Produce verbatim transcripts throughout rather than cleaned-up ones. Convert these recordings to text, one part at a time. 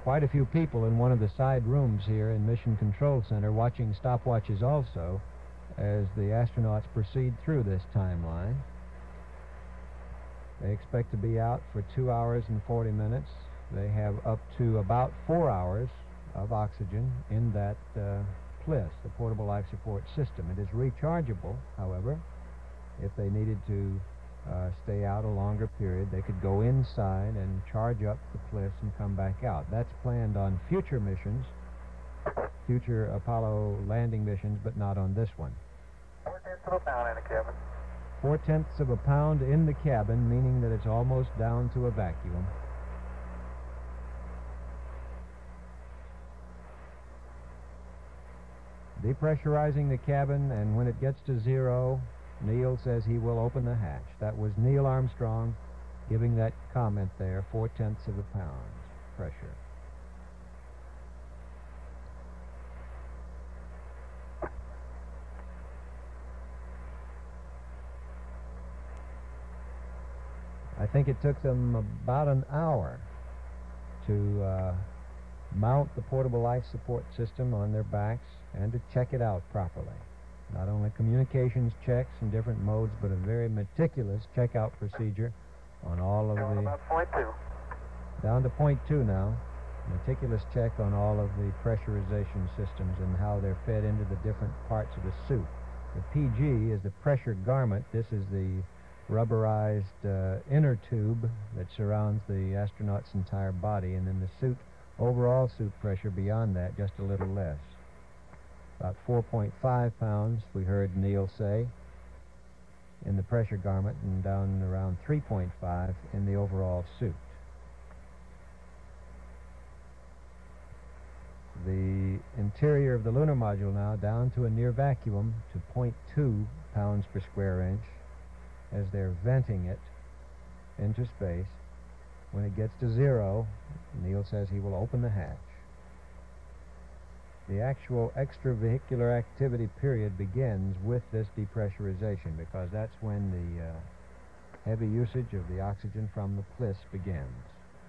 quite a few people in one of the side rooms here in Mission Control Center watching stopwatches also as the astronauts proceed through this timeline. They expect to be out for two hours and forty minutes. They have up to about four hours of oxygen in that uh, P L I S, the Portable Life Support System. It is rechargeable, however. If they needed to uh, stay out a longer period, they could go inside and charge up the P L I S and come back out. That's planned on future missions, future Apollo landing missions, but not on this one. Four-tenths of a pound in the cabin. Four-tenths of a pound in the cabin, meaning that it's almost down to a vacuum. Depressurizing the cabin, and when it gets to zero, Neil says he will open the hatch. That was Neil Armstrong giving that comment there, four-tenths of a pound pressure. I think it took them about an hour to uh, mount the portable life support system on their backs and to check it out properly. Not only communications checks in different modes, but a very meticulous checkout procedure on all of Down the... about point two. Down to point two now. Meticulous check on all of the pressurization systems and how they're fed into the different parts of the suit. The P G is the pressure garment. This is the rubberized uh, inner tube that surrounds the astronaut's entire body, and then the suit, overall suit pressure beyond that, just a little less. About four point five pounds, we heard Neil say, in the pressure garment, and down around three point five in the overall suit. The interior of the lunar module now down to a near vacuum to zero point two pounds per square inch as they're venting it into space. When it gets to zero, Neil says he will open the hatch. The actual extravehicular activity period begins with this depressurization, because that's when the uh, heavy usage of the oxygen from the P L I S begins.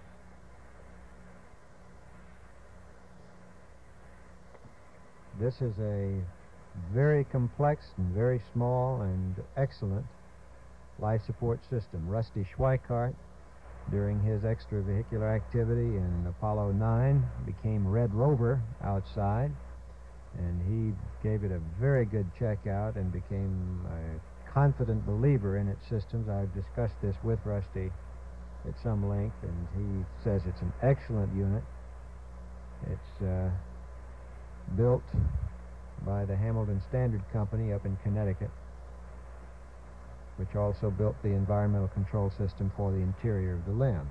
This is a very complex and very small and excellent life support system. Rusty Schweikart, during his extravehicular activity in Apollo nine, became Red Rover outside, and he gave it a very good check out and became a confident believer in its systems. I've discussed this with Rusty at some length, and he says it's an excellent unit. It's uh, built by the Hamilton Standard Company up in Connecticut, which also built the environmental control system for the interior of the limb.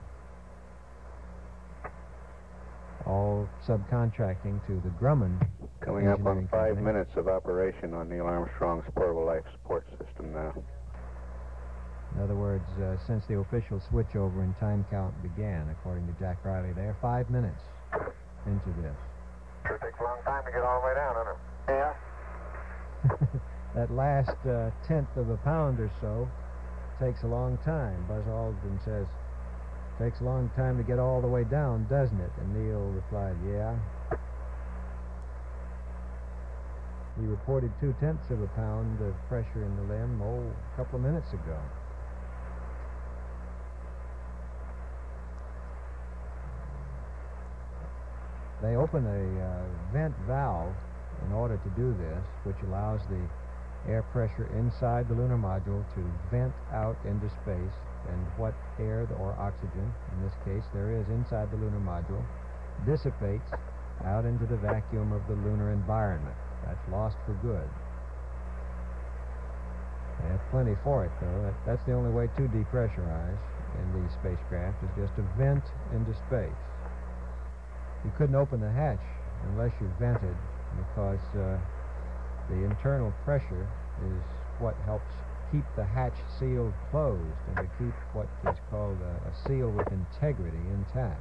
All subcontracting to the Grumman. Coming up on five company. minutes of operation on Neil Armstrong's portable life support system now. In other words, uh, since the official switchover in time count began, according to Jack Riley there, five minutes into this. Sure takes a long time to get all the way down, doesn't it? Yeah. That last uh, tenth of a pound or so takes a long time. Buzz Aldrin says, takes a long time to get all the way down, doesn't it? And Neil replied, yeah. He reported two-tenths of a pound of pressure in the limb, oh, a couple of minutes ago. They open a uh, vent valve in order to do this, which allows the air pressure inside the lunar module to vent out into space, and what air or oxygen, in this case there is inside the lunar module, dissipates out into the vacuum of the lunar environment. That's lost for good. They have plenty for it, though. That, that's the only way to depressurize in these spacecraft, is just to vent into space. You couldn't open the hatch unless you vented, because uh, the internal pressure is what helps keep the hatch sealed closed and to keep what is called a, a seal with integrity intact.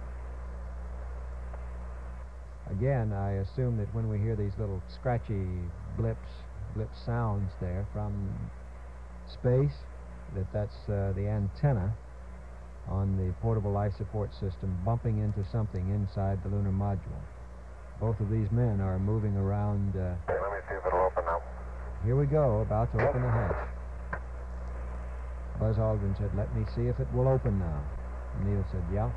Again, I assume that when we hear these little scratchy blips, blip sounds there from space, that that's uh, the antenna on the portable life support system, bumping into something inside the lunar module. Both of these men are moving around. Uh, okay, let me see if it'll open now. Here we go, about to open the hatch. Buzz Aldrin said, "Let me see if it will open now." Neil said, "Yeah."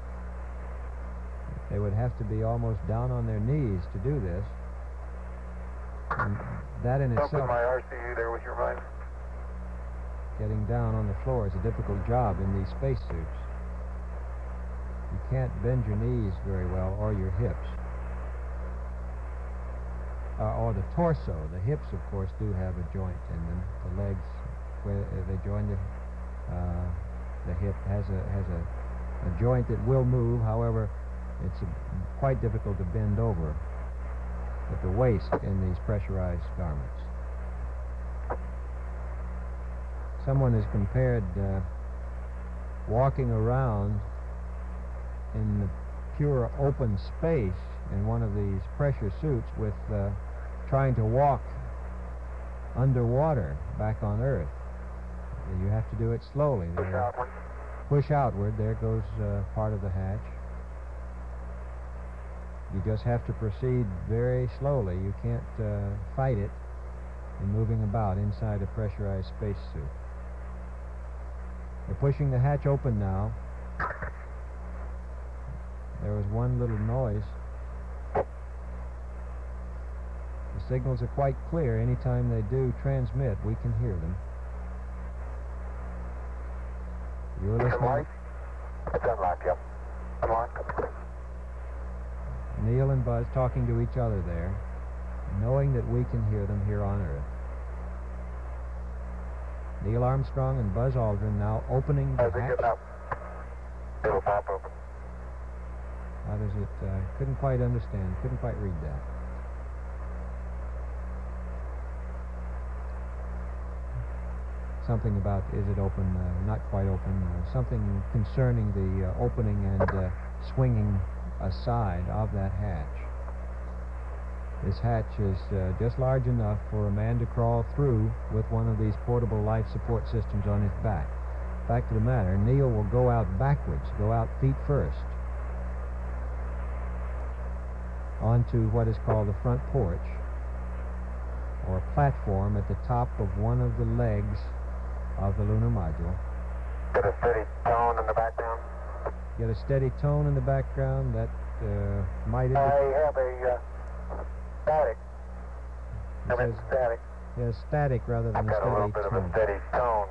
They would have to be almost down on their knees to do this. And that in Open itself, my R C U there with your mind. getting down on the floor is a difficult job in these spacesuits. You can't bend your knees very well, or your hips. Uh, or the torso. The hips, of course, do have a joint in them. The legs, where uh, they join the uh, the hip, has a has a, a joint that will move. However, it's a, quite difficult to bend over at the waist in these pressurized garments. Someone has compared uh, walking around in the pure open space in one of these pressure suits with uh, trying to walk underwater back on Earth. You have to do it slowly. Push There- outward. Push outward. There goes uh, part of the hatch. You just have to proceed very slowly. You can't uh, fight it in moving about inside a pressurized spacesuit. They're pushing the hatch open now. There was one little noise. The signals are quite clear. Anytime they do transmit, we can hear them. You're It's listening. unlocked? It's unlocked, yep. Unlocked. Neil and Buzz talking to each other there, knowing that we can hear them here on Earth. Neil Armstrong and Buzz Aldrin now opening the How's it hatch. getting up? It'll pop open. How does it? Uh, couldn't quite understand. Couldn't quite read that. Something about is it open? Uh, not quite open. Uh, something concerning the uh, opening and uh, swinging aside of that hatch. This hatch is uh, just large enough for a man to crawl through with one of these portable life support systems on his back. Fact of the matter, Neil will go out backwards, go out feet first, onto what is called the front porch, or a platform at the top of one of the legs of the lunar module. Get a steady tone in the background. Get a steady tone in the background that uh, might indicate. I have a uh, static. It I mean says, static. yeah, static rather I've than a got a little steady bit of tone. a steady tone.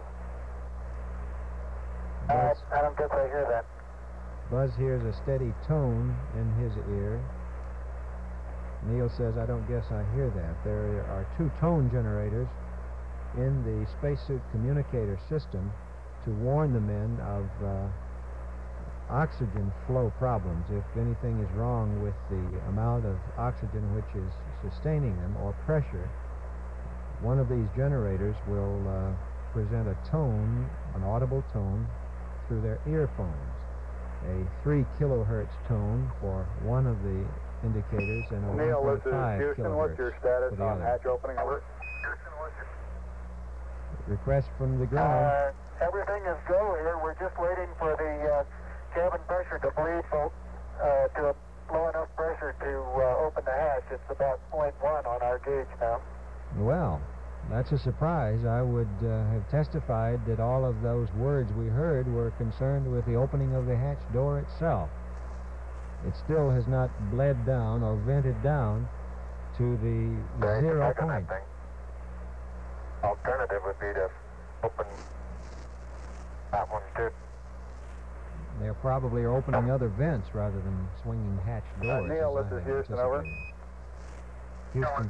Uh, Buzz, I don't guess I hear that. Buzz hears a steady tone in his ear. Neil says, "I don't guess I hear that." There are two tone generators in the spacesuit communicator system to warn the men of uh, oxygen flow problems. If anything is wrong with the amount of oxygen which is sustaining them, or pressure, one of these generators will uh, present a tone, an audible tone, through their earphones. A three kilohertz tone for one of the indicators and a Neil, one this point is five Houston. What's your kilohertz status for the on other. hatch opening? Over. Houston, what's your... Request from the ground. Uh, everything is go here. We're just waiting for the uh, cabin pressure to bleed full, uh, to a low enough pressure to uh, open the hatch. It's about point one on our gauge now. Well, that's a surprise. I would uh, have testified that all of those words we heard were concerned with the opening of the hatch door itself. It still has not bled down or vented down to the Very zero check on point. that thing. Alternative would be to open that one too. They probably are opening other vents rather than swinging hatch doors. Neil, as this I is had Houston, over. anticipated. Houston,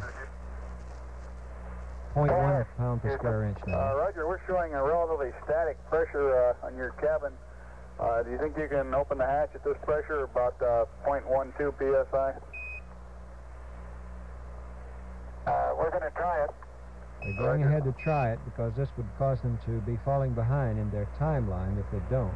point one pound per square inch Uh, now. Roger, we're showing a relatively static pressure uh, on your cabin. Uh, do you think you can open the hatch at this pressure, about uh, point one two P S I? Uh, we're going to try it. They're going Roger. ahead to try it because this would cause them to be falling behind in their timeline if they don't.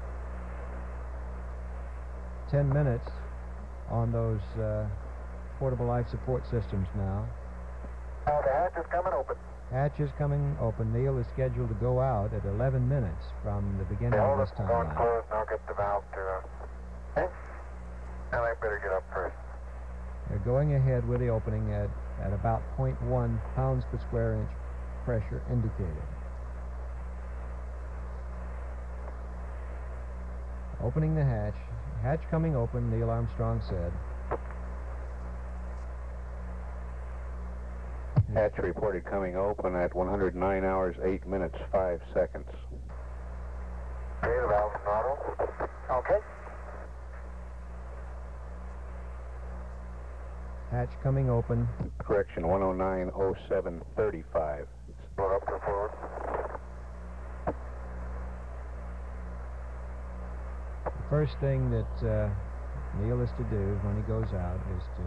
Ten minutes on those uh, portable life support systems now. Uh, the hatch is coming open. Hatch is coming open. Neil is scheduled to go out at eleven minutes from the beginning Yeah, of hold this it going timeline. closed, and I'll get the valve to, uh, okay? And I better get up first. They're going ahead with the opening at, at about zero point one pounds per square inch pressure indicated. Opening the hatch. Hatch coming open, Neil Armstrong said. Hatch reported coming open at one hundred nine hours, eight minutes, five seconds. Okay, the valve's throttle. Okay. Hatch coming open. Correction, one oh nine oh seven thirty-five. Load up to forward. The first thing that uh, Neil is to do when he goes out is to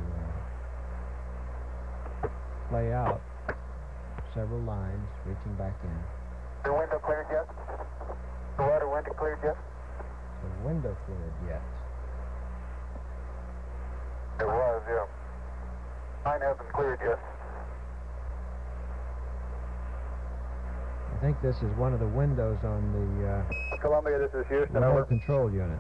uh, play out several lines, reaching back in. The window cleared yet? The water window cleared yet? The window cleared yet. It was, yeah. Mine hasn't cleared yet. I think this is one of the windows on the uh, Columbia, this is Houston, remote over. control unit.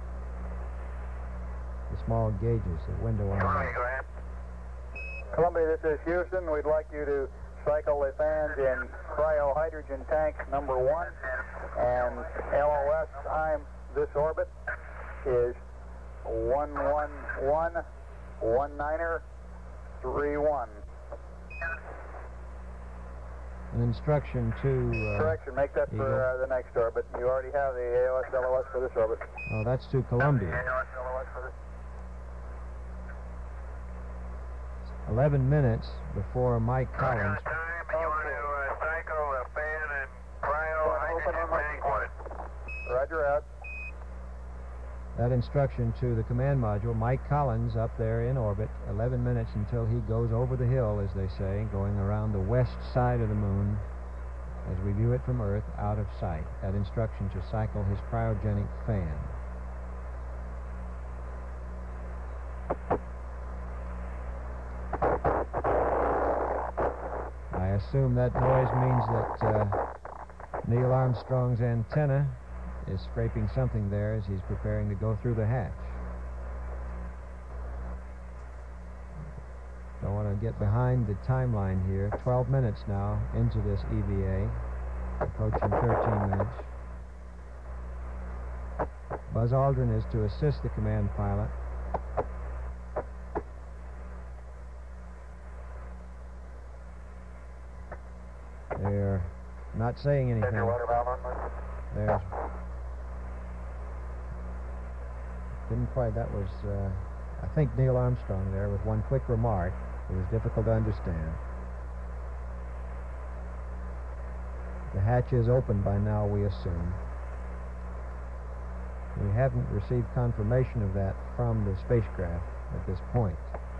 The small gauges, the window on the right. Go ahead. Columbia, this is Houston. We'd like you to cycle the fans in cryo-hydrogen tank number one. And L O S time this orbit is one one one one niner three one. An instruction to... Uh, Correction, make that Eagle. for uh, the next orbit. You already have the A O S L O S for this orbit. oh, that's to Columbia. A O S L O S for this. eleven minutes before Mike Collins. Time, and you want to uh, cycle the fan and cryo-hydrogen tank one. Roger out. That instruction to the command module, Mike Collins up there in orbit, eleven minutes until he goes over the hill, as they say, going around the west side of the moon, as we view it from Earth, out of sight. That instruction to cycle his cryogenic fan. I assume that noise means that uh, Neil Armstrong's antenna is scraping something there as he's preparing to go through the hatch. Don't want to get behind the timeline here. twelve minutes now into this E V A, approaching thirteen minutes. Buzz Aldrin is to assist the command pilot. They're not saying Send anything. your water valve on, please. There's didn't quite, that was, uh, I think Neil Armstrong there with one quick remark. It was difficult to understand. The hatch is open by now, we assume. We haven't received confirmation of that from the spacecraft at this point.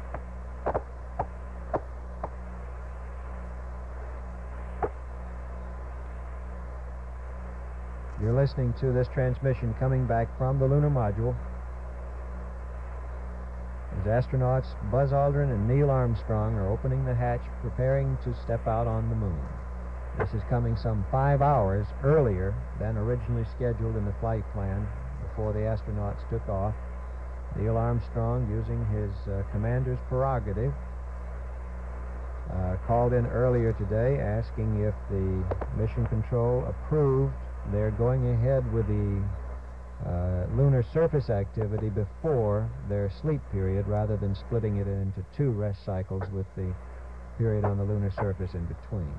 You're listening to this transmission coming back from the lunar module. As astronauts Buzz Aldrin and Neil Armstrong are opening the hatch, preparing to step out on the moon. This is coming some five hours earlier than originally scheduled in the flight plan before the astronauts took off. Neil Armstrong, using his uh, commander's prerogative, uh, called in earlier today asking if the mission control approved their going ahead with the uh, lunar surface activity before their sleep period, rather than splitting it into two rest cycles with the period on the lunar surface in between.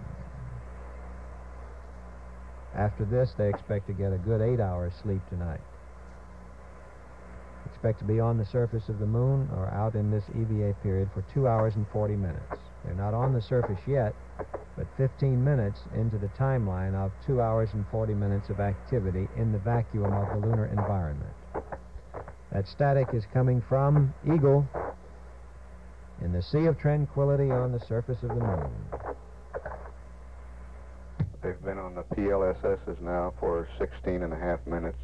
After this, they expect to get a good eight hours sleep tonight. Expect to be on the surface of the moon or out in this E V A period for two hours and forty minutes. They're not on the surface yet, but fifteen minutes into the timeline of two hours and forty minutes of activity in the vacuum of the lunar environment. That static is coming from Eagle in the Sea of Tranquility on the surface of the moon. They've been on the P L S Ss now for sixteen and a half minutes.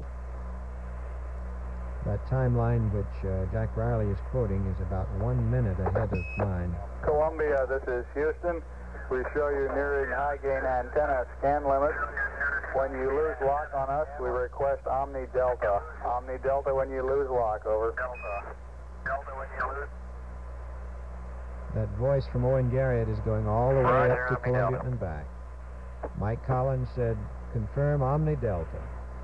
That timeline which uh, Jack Riley is quoting is about one minute ahead of mine. Columbia, this is Houston. we show you nearing high gain antenna scan limit. When you lose lock on us, we request Omni Delta. Omni Delta when you lose lock, over. Delta. Delta when you lose. That voice from Owen Garriott is going all the way Roger, up to Omni Columbia Delta. and back. Mike Collins said, confirm Omni Delta.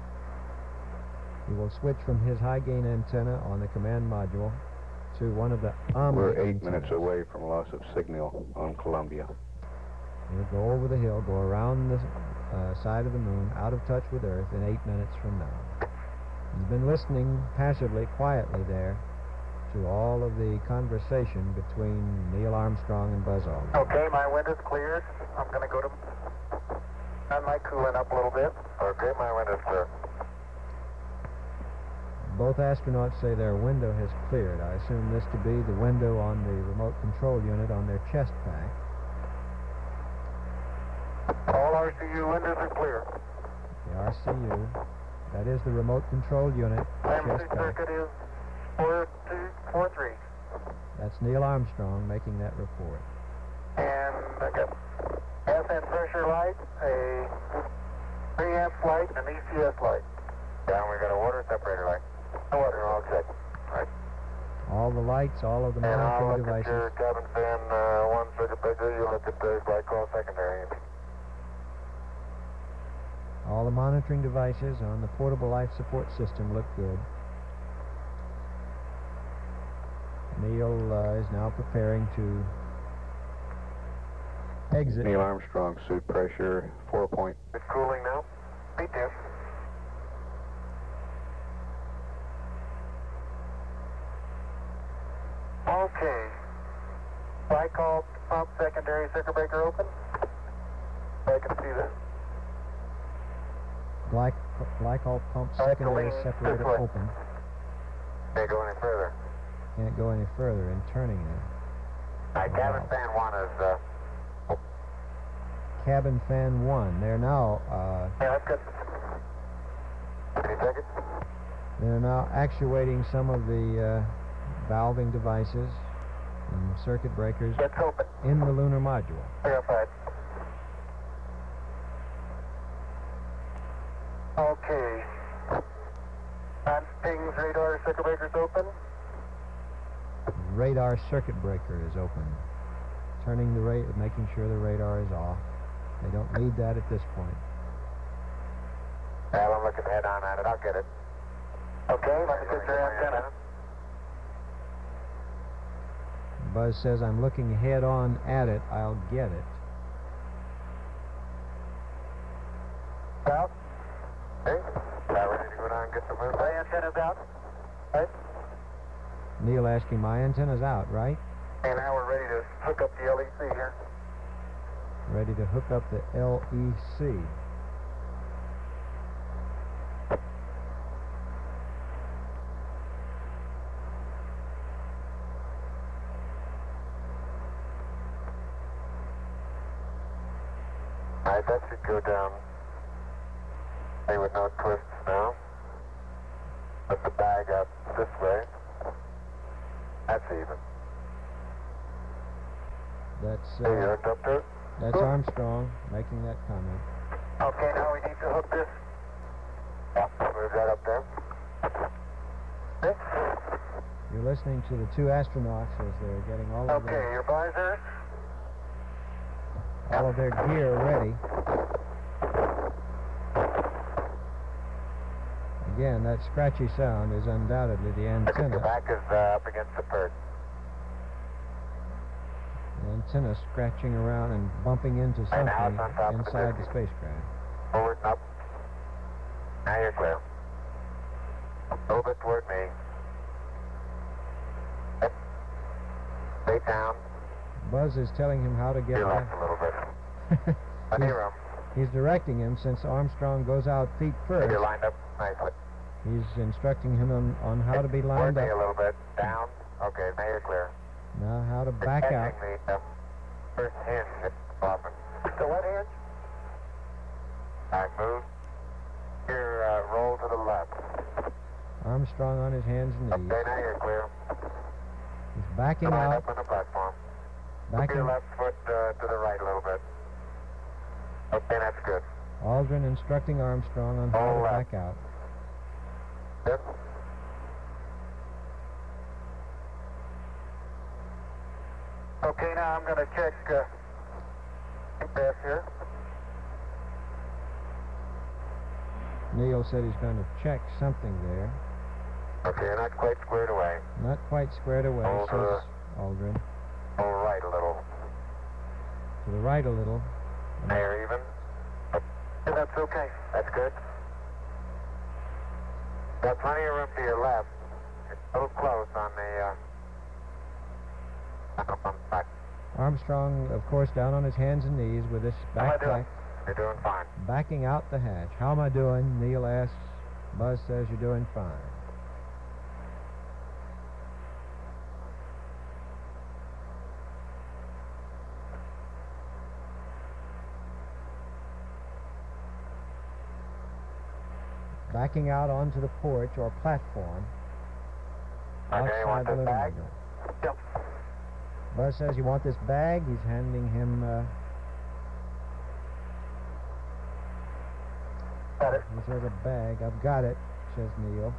He will switch from his high gain antenna on the command module to one of the Omni We're eight antennas. minutes away from loss of signal on Columbia. He'll go over the hill, go around the uh, side of the moon, out of touch with Earth in eight minutes from now. He's been listening passively, quietly there, to all of the conversation between Neil Armstrong and Buzz Aldrin. Okay, my wind is cleared. I'm going to go to... I might cooling up a little bit. Okay, my wind is clear. Both astronauts say their window has cleared. I assume this to be the window on the remote control unit on their chest pack. All R C U windows are clear. The R C U, that is the remote control unit, Emergency chest pack. circuit is four two four three. That's Neil Armstrong making that report. And I got gas and pressure light, a three amp light, and an E C S light. Down, we got a water separator light. No water, all check. Right. All the lights, all of the And I'll monitoring look at devices. your cabin fan uh, one circuit breaker. You look at the glycol secondary. All the monitoring devices on the portable life support system look good. Neil uh, is now preparing to exit. Neil Armstrong, suit pressure four point. It's cooling now. Me too. Okay. Glycol pump secondary circuit breaker open. I can see that. Glyc glycol pump All right, secondary going this separator way. open. Can't go any further. Can't go any further in turning it. Alright, cabin fan one is, uh, Cabin fan one. They're now uh, yeah, that's good. Any seconds? they're now actuating some of the uh, valving devices and circuit breakers It's open. in the lunar module. Verified. Okay. On pings, radar, circuit breakers open. Radar circuit breaker is open. Turning the ra making sure the radar is off. They don't need that at this point. Well, I'm looking head on at it. I'll get it. Okay, let me get your antenna. Buzz says, I'm looking head on at it. I'll get it. South. Okay. Now ready to go down and get the moon. My antenna's out. Right. Neil asking, my antenna's out, right? And now we're ready to hook up the L E C here. Ready to hook up the L E C. Alright, that should go down. They with no twists now. Put the bag up this way. That's even. That's There you uh, hooked up to it. that's Armstrong making that comment. Okay, now we need to hook this. Yeah, move that up there. Okay, You're listening to the two astronauts as they're getting all of okay their, your visors. all of their gear ready. Again, that scratchy sound is undoubtedly the I think the antenna. back is uh, up against the perch. The antenna scratching around and bumping into Right, now something it's on top of the inside the disc. spacecraft. Forward and up. Now you're clear. A little bit toward me. Yep. Stay down. Buzz is telling him how to get You're left back. a little bit. Plenty he's, of room. he's directing him since Armstrong goes out feet And first. you're lined up nicely. He's instructing him on, on how to be lined Toward me a up. little bit. Down. Okay, now you're clear. Now how to back You're out. catching the uh, first hinge at often. The what hinge? All right, move. Here, uh, roll to the left. Armstrong on his hands and knees. Okay, now you're clear. He's backing Line out. up on the platform. Move Backing. your left foot uh, to the right a little bit. Okay, that's good. Aldrin instructing Armstrong on how All to left. back out. Good. Okay, now I'm going to check uh, this here. Neil said he's going to check something there. Okay, not quite squared away. Not quite squared away, Hold, says Aldrin. All right a little. To the right a little. There, even. Yeah, that's okay. That's good. Got plenty of room to your left. It's a little close on the, uh, on the back. Armstrong, of course, down on his hands and knees with his How am I doing? backpack, You're doing fine. backing out the hatch. How am I doing? Neil asks. Buzz says you're doing fine. Backing out onto the porch or platform. Okay, you outside want the this lunar bag? module. Yep. Buzz says, you want this bag? He's handing him, uh, Got it. he says, a bag. I've got it, says Neil.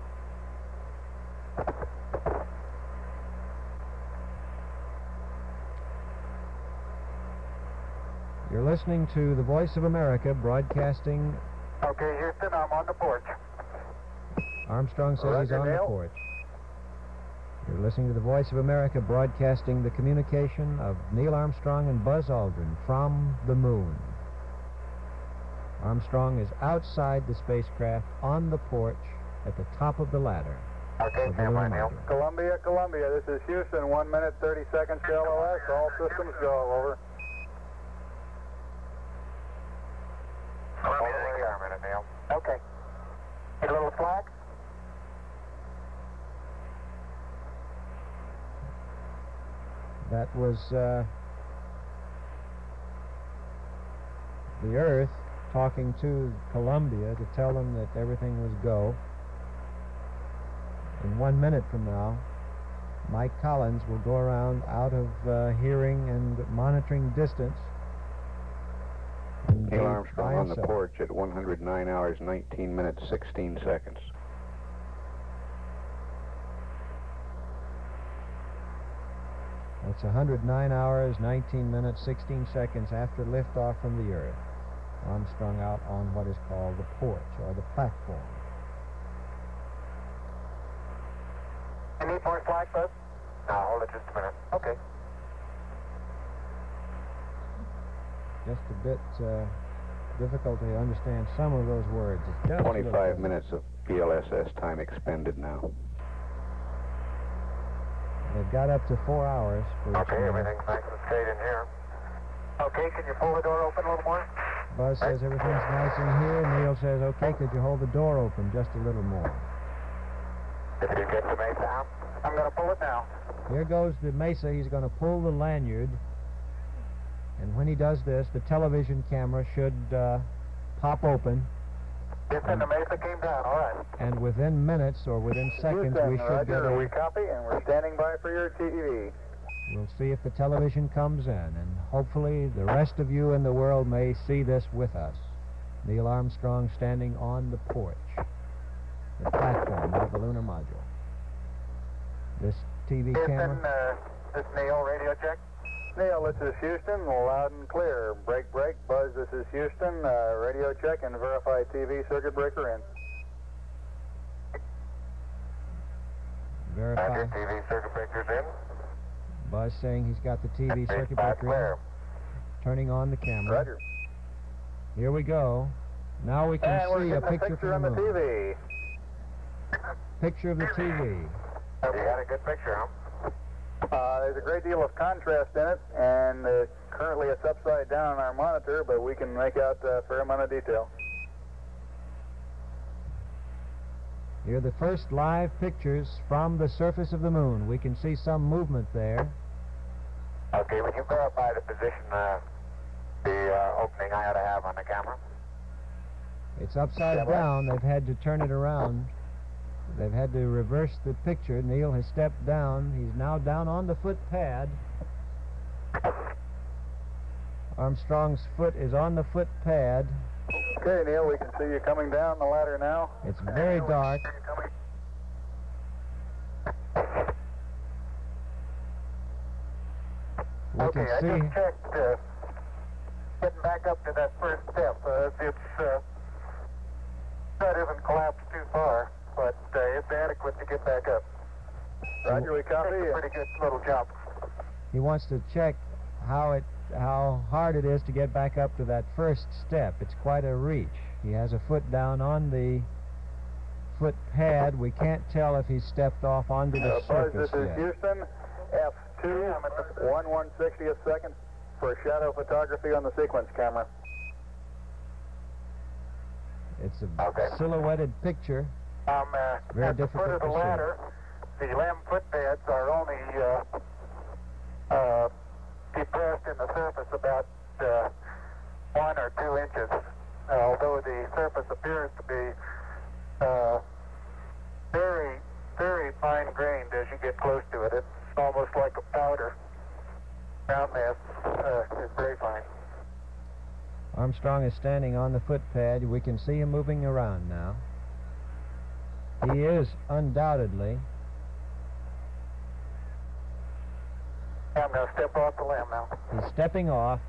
You're listening to the Voice of America broadcasting. Okay, Houston, I'm on the porch. Armstrong says he's Roger, on the Neil. porch. You're listening to the Voice of America broadcasting the communication of Neil Armstrong and Buzz Aldrin from the moon. Armstrong is outside the spacecraft on the porch at the top of the ladder. Okay, of the stand by, lunar Neil. module. Columbia, Columbia, this is Houston, one minute, thirty seconds to L O S. All systems go, over. Hold the radar a minute, Neil. Okay. Get a little slack? That was uh, the Earth talking to Columbia to tell them that everything was go. In one minute from now, Mike Collins will go around out of uh, hearing and monitoring distance. and Neil be Armstrong by on the himself. porch at one hundred nine hours, nineteen minutes, sixteen seconds. That's one hundred nine hours, nineteen minutes, sixteen seconds after liftoff from the Earth. Armstrong out on what is called the porch, or the platform. You need more slack, Buzz? No, hold it just a minute. Okay. Just a bit uh, difficult to understand some of those words. It's just a little twenty-five bit. minutes of P L S S time expended now. They've got up to four hours for Okay, some- everything's nice and straight in here. Okay, can you pull the door open a little more? Buzz says everything's nice in here. Neil says, okay, could you hold the door open just a little more? If you get the mesa out, I'm going to pull it now. Here goes the mesa. He's going to pull the lanyard. And when he does this, the television camera should uh, pop open. Houston, the mesa came down, all right. And within minutes or within seconds, Houston, we should Roger, get we a... copy, and we're standing by for your T V. We'll see if the television comes in. And hopefully the rest of you in the world may see this with us. Neil Armstrong standing on the porch, the platform of the lunar module. This T V Houston, camera... uh, this Neil, radio check. Neil, this is Houston, loud and clear. Break, break. Buzz, this is Houston. Uh, radio check and verify T V circuit breaker in. Verify. Roger, T V circuit breaker's in. Buzz saying he's got the T V circuit Back breaker clear. in. Turning on the camera. Roger. Here we go. Now we can And we're see a getting picture, picture on from the the T moon. V. Picture of the T V. You got a good picture, huh? Uh, there's a great deal of contrast in it, and uh, currently it's upside down on our monitor, but we can make out a fair amount of detail. Here are the first live pictures from the surface of the moon. We can see some movement there. Okay, would you verify the position, uh, the uh, opening I ought to have on the camera? It's upside Yeah, well- down. They've had to turn it around. They've had to reverse the picture. Neil has stepped down. He's now down on the foot pad. Armstrong's foot is on the foot pad. Okay, Neil, we can see you coming down the ladder now. It's very dark. We Okay, can I see. just checked uh, getting back up to that first step. Uh, it's uh, that isn't collapsed too far, but uh, it's adequate to get back up. Roger, we copy. It's a pretty good little jump. He wants to check how it, how hard it is to get back up to that first step. It's quite a reach. He has a foot down on the foot pad. We can't tell if he stepped off onto the Uh, Buzz, surface this is yet. Houston, F two, one one sixtieth second for shadow photography on the sequence camera. It's a Okay. silhouetted picture. Um, uh, Very at the difficult foot of the to see. ladder, the lamb footpads are only uh, uh, depressed in the surface about uh, one or two inches, uh, although the surface appears to be uh, very, very fine-grained as you get close to it. It's almost like a powder. Ground mass uh, is very fine. Armstrong is standing on the footpad. We can see him moving around now. He is undoubtedly. I'm going to step off the lamb now. He's stepping off.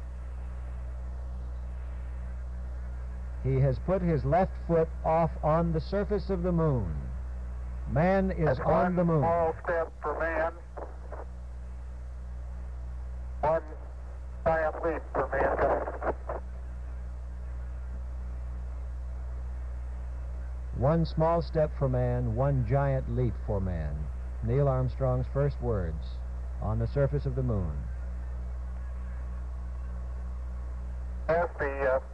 He has put his left foot off on the surface of the moon. Man is That's on one the moon. small step for man, one giant leap for mankind. One small step for man, one giant leap for man. Neil Armstrong's first words on the surface of the moon. As the uh,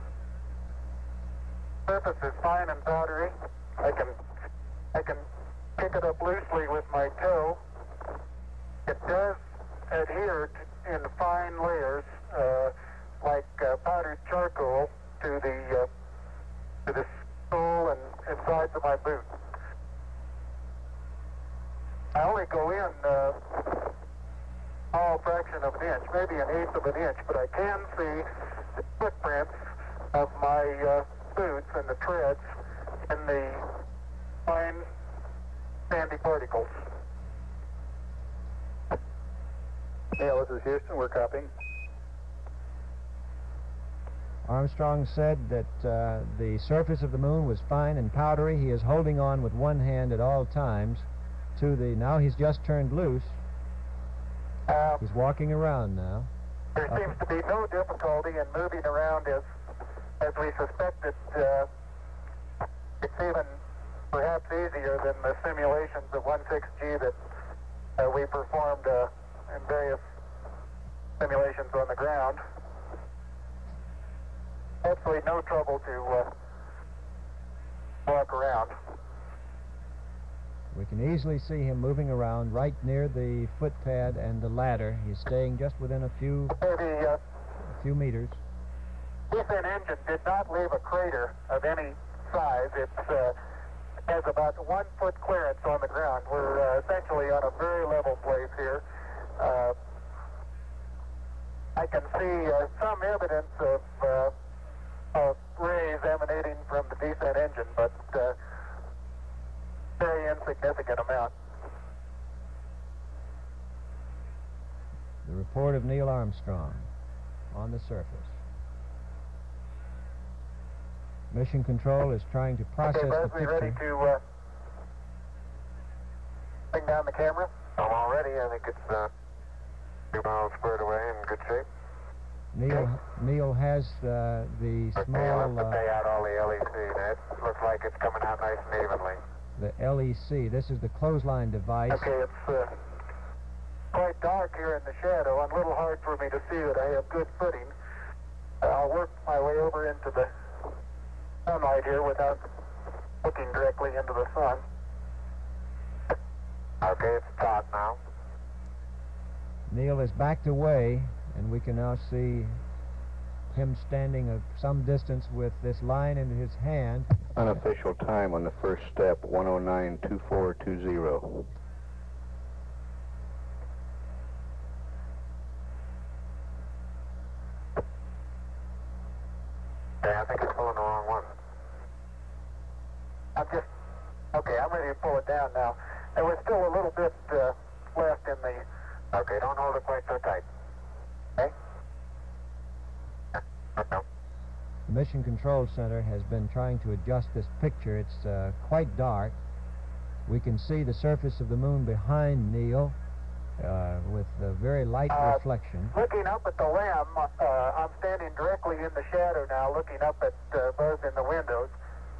surface is fine and powdery, I can I can pick it up loosely with my toe. It does adhere to, in fine layers, uh, like uh, powdered charcoal, to the uh, to the sole and, and sides of my boot. I only go in uh, a small fraction of an inch, maybe an eighth of an inch, but I can see the footprints of my uh, boots and the treads in the fine sandy particles. Neil, this is Houston. We're copying. Armstrong said that uh, the surface of the moon was fine and powdery. He is holding on with one hand at all times to the, now he's just turned loose. Uh, He's walking around now. there seems to be no difficulty in moving around as, as we suspected. Uh, it's even perhaps easier than the simulations of one six G that uh, we performed uh, in various simulations on the ground. Absolutely no trouble to uh, walk around. We can easily see him moving around right near the footpad and the ladder. He's staying just within a few, The uh, a few meters. Ethan engine did not leave a crater of any size. It uh, has about one foot clearance on the ground. We're uh, essentially on a very level place here. Uh, I can see uh, some evidence of, uh, of rays emanating from the descent engine, but uh, very insignificant amount. The report of Neil Armstrong on the surface. Mission Control is trying to process Okay, the Buzz, we ready picture. to uh, bring down the camera? I'm all ready. I think it's uh, two miles squared away in good shape. Neil, Neil has uh, the small, uh, out all the L E C. It looks like it's coming out nice and evenly. the L E C. This is the clothesline device. Okay, it's uh, quite dark here in the shadow. And a little hard for me to see that I have good footing. Uh, I'll work my way over into the sunlight here without looking directly into the sun. Okay, it's taut now. Neil is backed away, and we can now see him standing at some distance with this line in his hand. Unofficial time on the first step, one oh nine two four two zero. Okay, I think it's pulling the wrong one. I'm just, okay, I'm ready to pull it down now. There was still a little bit uh, left in the, okay, don't hold it quite so tight. Okay? Okay. The Mission Control Center has been trying to adjust this picture. It's uh, quite dark. We can see the surface of the moon behind Neil uh, with a very light Uh, reflection. Looking up at the lamb, uh, I'm standing directly in the shadow now, looking up at uh, Buzz in the windows.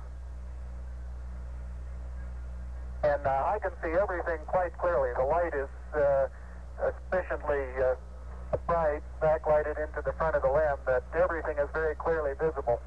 And uh, I can see everything quite clearly. The light is uh, sufficiently uh, bright, backlighted into the front of the lamb, that everything is very clearly visible.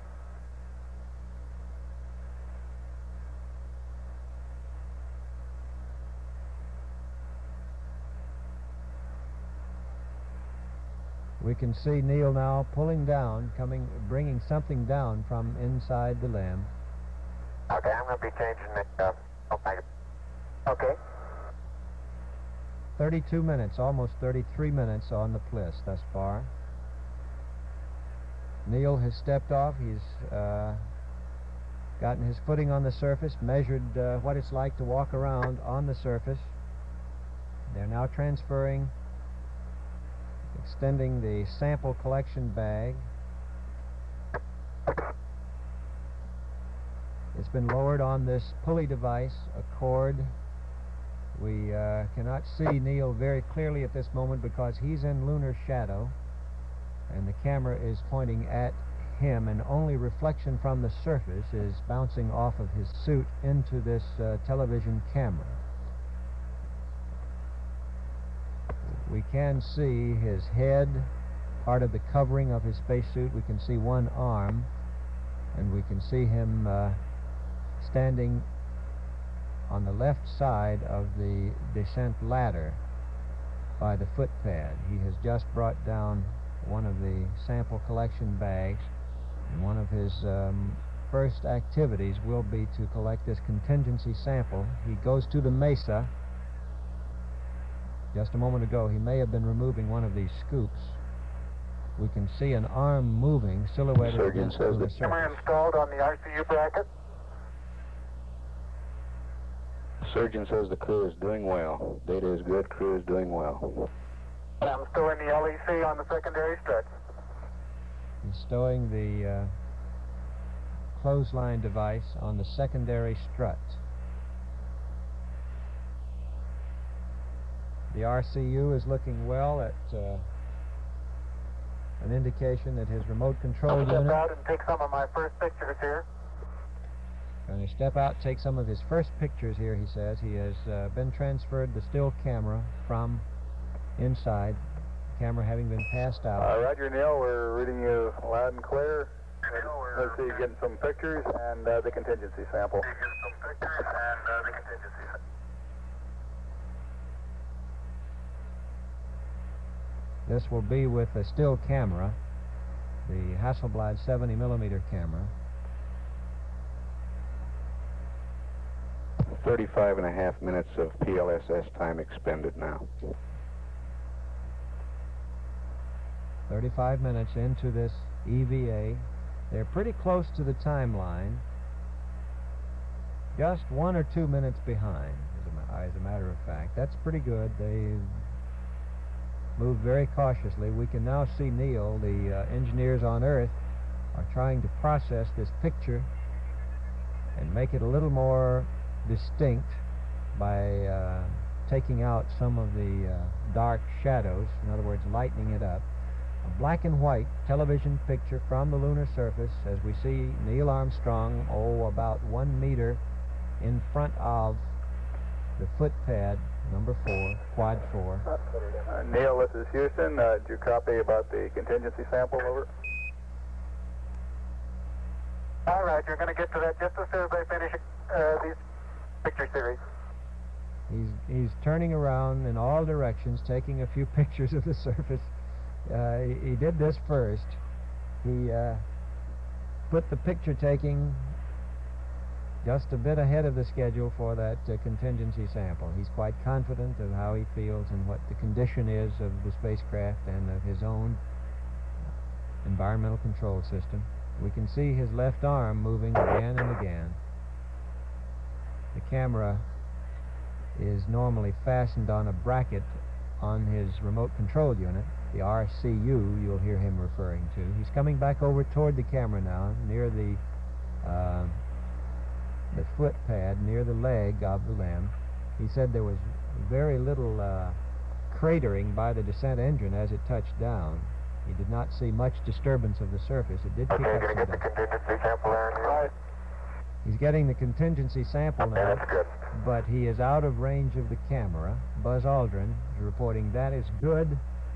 We can see Neil now pulling down, coming, bringing something down from inside the lamb. Okay, I'm going to be changing it. Uh, okay. Okay. thirty-two minutes, almost thirty-three minutes on the Bliss thus far. Neil has stepped off. He's uh, gotten his footing on the surface, measured uh, what it's like to walk around on the surface. They're now transferring, extending the sample collection bag. It's been lowered on this pulley device, a cord. We uh, cannot see Neil very clearly at this moment because he's in lunar shadow and the camera is pointing at him, and only reflection from the surface is bouncing off of his suit into this uh, television camera. We can see his head, part of the covering of his spacesuit. We can see one arm, and we can see him uh, standing on the left side of the descent ladder by the footpad. He has just brought down one of the sample collection bags, and one of his um, first activities will be to collect this contingency sample. He goes to the mesa. Just a moment ago, he may have been removing one of these scoops. We can see an arm moving, silhouetted Surgeon against says the that- surface. Camera installed on the R C U bracket. Surgeon says the crew is doing well. Data is good, crew is doing well. I'm still in the L E C on the secondary struts. He's stowing the uh, clothesline device on the secondary strut. The R C U is looking well at uh, an indication that his remote control I'll step unit... out and take some of my first pictures here. Going to step out, take some of his first pictures here, he says. He has uh, been transferred the still camera from inside, camera having been passed out. Uh, Roger, Neil, we're reading you loud and clear. Let's see, getting some pictures and uh, the contingency sample. Some pictures and uh, the contingency. This will be with a still camera, the Hasselblad seventy millimeter camera. thirty-five and a half minutes of P L S S time expended now. thirty-five minutes into this E V A. They're pretty close to the timeline. Just one or two minutes behind, as a, ma as a matter of fact. That's pretty good. They moved very cautiously. We can now see Neil. The uh, engineers on Earth are trying to process this picture and make it a little more distinct by uh, taking out some of the uh, dark shadows, in other words, lightening it up. A black and white television picture from the lunar surface as we see Neil Armstrong, oh, about one meter in front of the footpad, number four, quad four. Uh, Neil, this is Houston. Uh, did you copy about the contingency sample? Over. All right, you're going to get to that just as soon as I finish uh, these picture series. He's, he's turning around in all directions, taking a few pictures of the surface. Uh, he, he did this first. He uh, put the picture taking just a bit ahead of the schedule for that uh, contingency sample. He's quite confident of how he feels and what the condition is of the spacecraft and of his own environmental control system. We can see his left arm moving again and again. The camera is normally fastened on a bracket on his remote control unit, the R C U you'll hear him referring to. He's coming back over toward the camera now, near the uh, the foot pad, near the leg of the limb. He said there was very little uh, cratering by the descent engine as it touched down. He did not see much disturbance of the surface. It did pick Okay, up gonna some get the dust. contingency sample there. Right. He's getting the contingency sample Okay, now, that's good. but he is out of range of the camera. Buzz Aldrin is reporting that is good.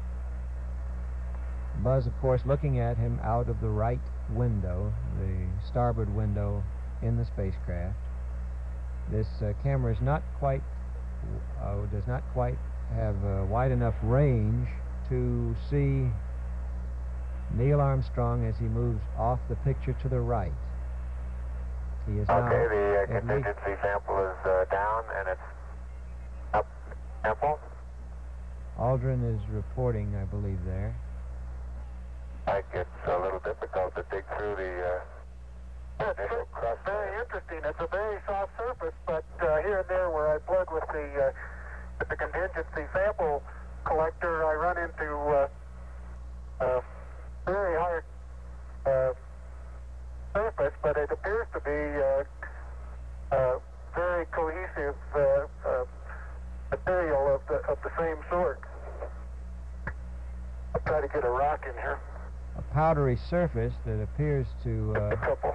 Buzz, of course, looking at him out of the right window, the starboard window in the spacecraft. This uh, camera is not quite, uh, does not quite have uh, wide enough range to see Neil Armstrong as he moves off the picture to the right. He is now Okay, the uh, at least contingency sample is uh, down and it's up sample. Aldrin is reporting, I believe, there. Like it's a little difficult to dig through the uh, initial crust. Very interesting. It's a very soft surface, but uh, here and there where I plug with the uh, with the contingency sample collector, I run into uh, uh, very hard uh, surface, but it appears to be uh, uh, very cohesive uh, uh, material of the of the same sort. I'll try to get a rock in here. A powdery surface that appears to, A uh, couple.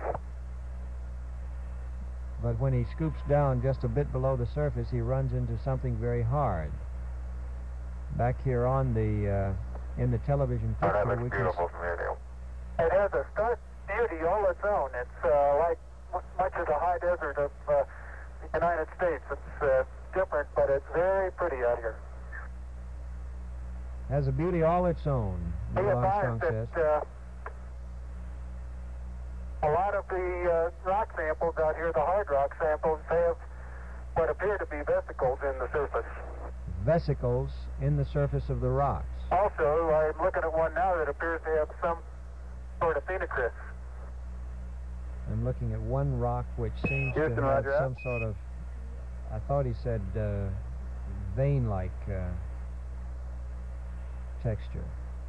but when he scoops down just a bit below the surface, he runs into something very hard. Back here on the, uh, in the television Oh, that picture, looks we can beautiful from here, Neil. It has a stark beauty all its own. It's uh, like m much of the high desert of uh, the United States. It's uh, different, but it's very pretty out here. has a beauty all its own, Be Neil Armstrong advised says. that uh, a lot of the uh, rock samples out here, the hard rock samples, have what appear to be vesicles in the surface. Vesicles in the surface of the rocks. Also, I'm looking at one now that appears to have some sort of phenocryst. I'm looking at one rock which seems Houston, to have roger. some sort of, I thought he said uh, vein-like uh, texture.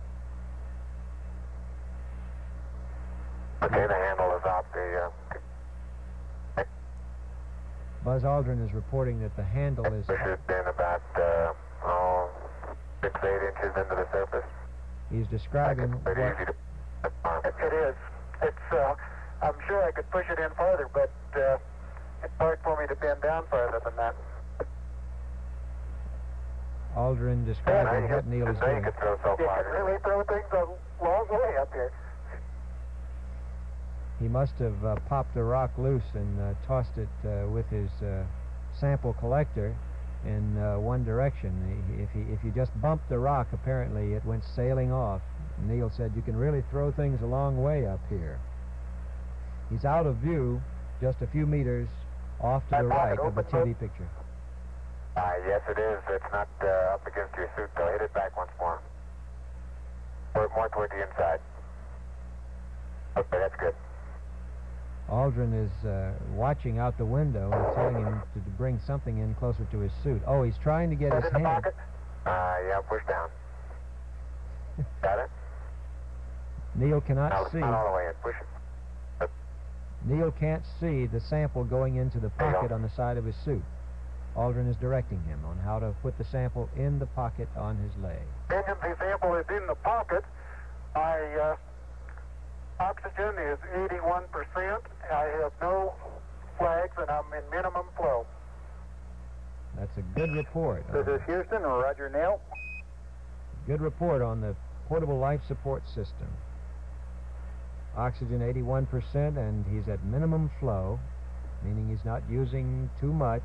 Okay, the handle is off the... Uh, Buzz Aldrin is reporting that the handle is... this has been about, uh, oh, six, eight inches into the surface. He's describing It's pretty what... easy to... It is. It's, uh, I'm sure I could push it in farther, but uh, it's hard for me to bend down farther than that. Aldrin describing what Neil is Now you doing. could throw so You far. can really throw things a long way up here. He must have uh, popped a rock loose and uh, tossed it uh, with his uh, sample collector in uh, one direction. He, if, he, if you just bumped the rock, apparently it went sailing off. Neil said you can really throw things a long way up here. He's out of view just a few meters off to That the right pocket of the open, T V picture. Uh, yes, it is. It's not uh, up against your suit, though. Hit it back once more. Or more toward the inside. Okay, that's good. Aldrin is uh, watching out the window and telling him to, to bring something in closer to his suit. Oh, he's trying to get Is his it in the hand... pocket? Uh, yeah, push down. Got it? Neil cannot No, see... not all the way in. Push it. Neil can't see the sample going into the There you pocket go. on the side of his suit. Aldrin is directing him on how to put the sample in the pocket on his leg. Contingency sample is in the pocket. My uh, oxygen is eighty-one percent. I have no flags, and I'm in minimum flow. That's a good report. This Uh, is Houston, Roger Neil. good report on the portable life support system. Oxygen eighty-one percent, and he's at minimum flow, meaning he's not using too much.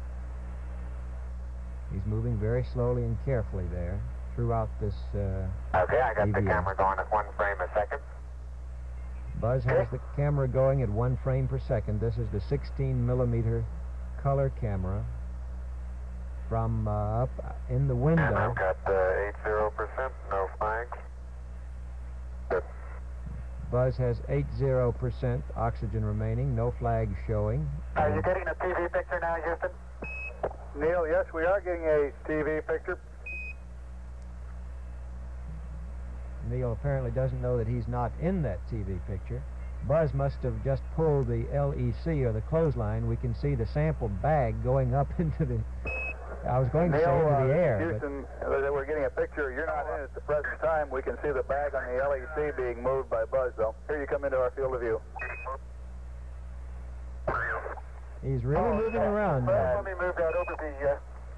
He's moving very slowly and carefully there throughout this... Uh, Okay, I got the D V R. camera going at one frame a second. Buzz has the camera going at one frame per second. This is the sixteen millimeter color camera from uh, up in the And window. I've got uh, eighty percent, no flags. Good. Buzz has eighty percent oxygen remaining, no flag showing. Are you getting a T V picture now, Houston? Neil, yes, we are getting a T V picture. Neil apparently doesn't know that he's not in that T V picture. Buzz must have just pulled the L E C, or the clothesline. We can see the sample bag going up into the, I was going to Neil, say into uh, the air. Houston, uh, we're getting a picture. You're not in at the present time. We can see the bag on the L E C being moved by Buzz, though. Here you come into our field of view. He's really Oh, moving yeah. around Well, now. let me move that over the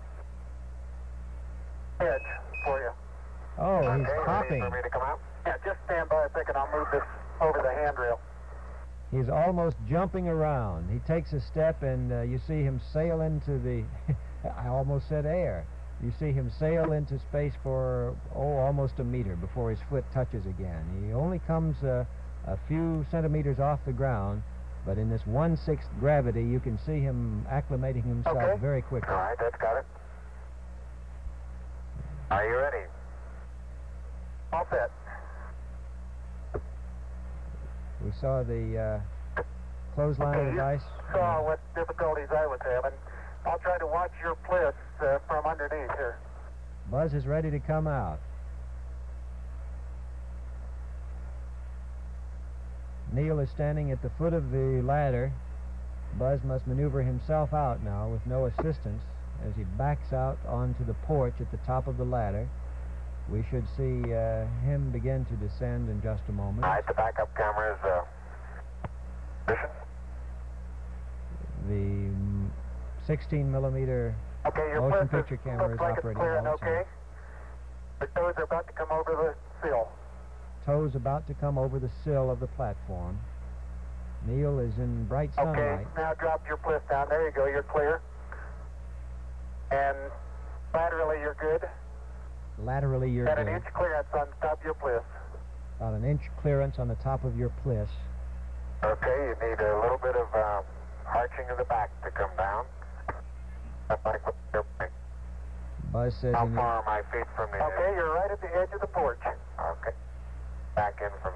uh, edge for you. Oh, he's Okay, hopping. ready for me to come out? Yeah, just stand by a second. I'll move this over the handrail. He's almost jumping around. He takes a step, and uh, you see him sail into the, I almost said air. You see him sail into space for, oh, almost a meter before his foot touches again. He only comes uh, a few centimeters off the ground, but in this one-sixth gravity, you can see him acclimating himself Okay. very quickly. All right, that's got it. Are you ready? All set. We saw the uh, clothesline Okay, you device. saw what difficulties I was having. I'll try to watch your bliss uh, from underneath here. Buzz is ready to come out. Neil is standing at the foot of the ladder. Buzz must maneuver himself out now with no assistance as he backs out onto the porch at the top of the ladder. We should see uh, him begin to descend in just a moment. All right, the backup camera is uh, position. The mm, sixteen millimeter Okay, your motion bliss picture is, camera looks is like operating it's clear and also. okay. The toes are about to come over the sill. Toes about to come over the sill of the platform. Neil is in bright Okay, sunlight. now drop your bliss down. There you go, you're clear. And laterally you're good. Laterally, you're At good. an inch clearance on top of your bliss. About an inch clearance on the top of your pliss. Okay, you need a little bit of uh, arching of the back to come down. That's like what you're doing. Buzz says How he far are my feet from the Okay, you're right at the edge of the porch. Okay. Back in from...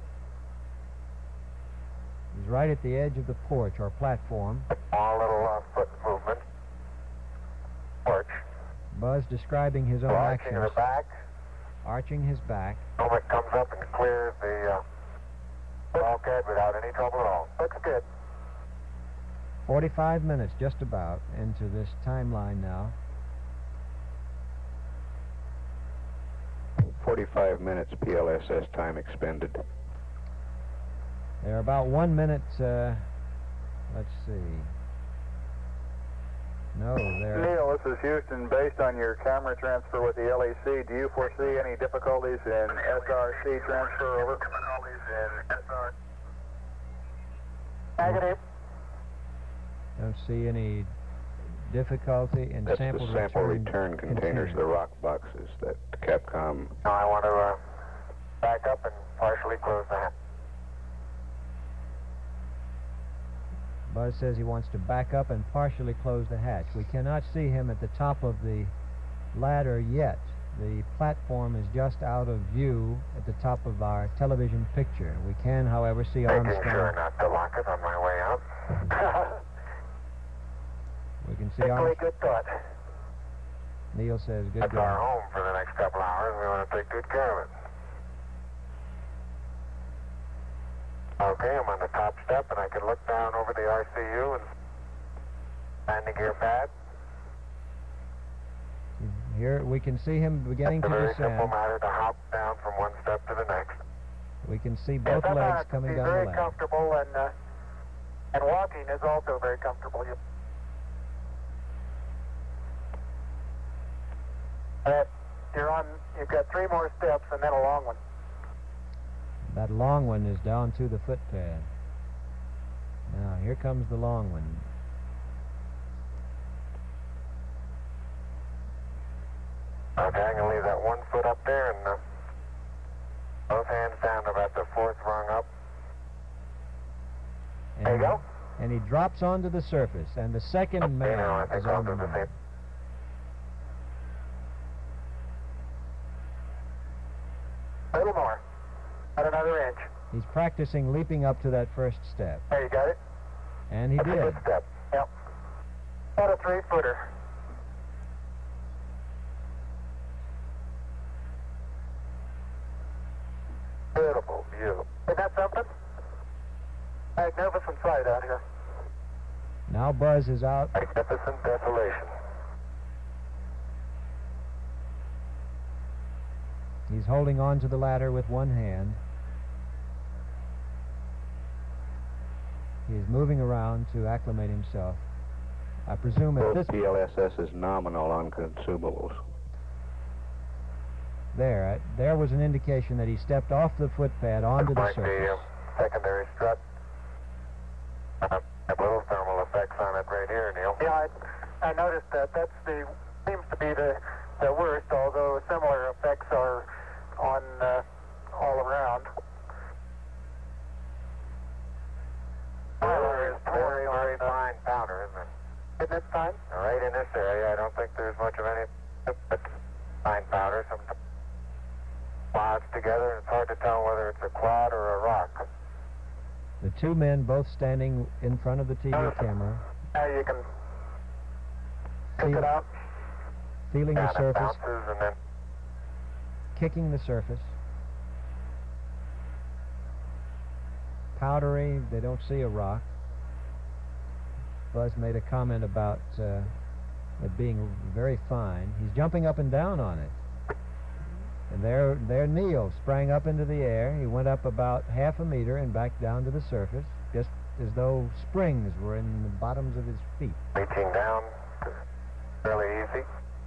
he's right at the edge of the porch or platform. Small little uh, foot movement. Porch. Buzz describing his own Arching of actions. the back. Arching his back. Moment comes up and clears the uh, bulkhead without any trouble at all. Looks good. forty-five minutes, just about, into this timeline now. forty-five minutes P L S S time expended. They're about one minute, uh, let's see. No, they're... Neil, this is Houston. Based on your camera transfer with the L E C, do you foresee any difficulties in S R C transfer over? Difficulties in S R C. Negative. Don't see any difficulty in That's sample the sample return, return containers, the rock boxes that Capcom... Now I want to uh, back up and partially close the hatch. Buzz says he wants to back up and partially close the hatch. We cannot see him at the top of the ladder yet. The platform is just out of view at the top of our television picture. We can, however, see Making Armstrong. sure not to lock it on my way out. We can see Really Armstrong. good thought. Neil says, good That's our going. home for the next couple hours. We want to take good care of it. Okay, I'm on the top step, and I can look down over the R C U and landing gear pad. Here we can see him beginning It's a to very simple descend. matter to hop down from one step to the next. We can see Yes, both I'm legs uh, coming he's down the very ladder. comfortable, and uh, and walking is also very comfortable. You, uh, you're on. You've got three more steps, and then a long one. That long one is down to the foot pad. Now, here comes the long one. Okay, I'm gonna leave that one foot up there, and uh, both hands down about the fourth rung up. And, There you go. And he drops onto the surface, and the second Okay, man now I is think I'll on the do the moon. same. A little more. About another inch. He's practicing leaping up to that first step. There, you got it? And he That's did. a good step. Yep. About a three-footer. Beautiful view. Isn't that something? Magnificent sight out here. Now Buzz is out. Magnificent desolation. He's holding on to the ladder with one hand. He is moving around to acclimate himself. I presume at this... P L S S is nominal on consumables. There, uh, there was an indication that he stepped off the footpad onto the Like surface. the uh, secondary strut. Uh, have little thermal effects on it right here, Neil. Yeah, I, I noticed that. That's the seems to be the the worst, although similar effects are on uh, all around. Powder is very, very fine powder, isn't it? Isn't it fine? Right in this area, I don't think there's much of any but fine powder. Some clouds together, and it's hard to tell whether it's a cloud or a rock. The two men both standing in front of the T V camera. Now you can pick it out. Feeling the And it surface, bounces and then kicking the surface. Powdery, they don't see a rock. Buzz made a comment about uh, it being very fine. He's jumping up and down on it. And there, there Neil sprang up into the air. He went up about half a meter and back down to the surface, just as though springs were in the bottoms of his feet. reaching down, fairly easy.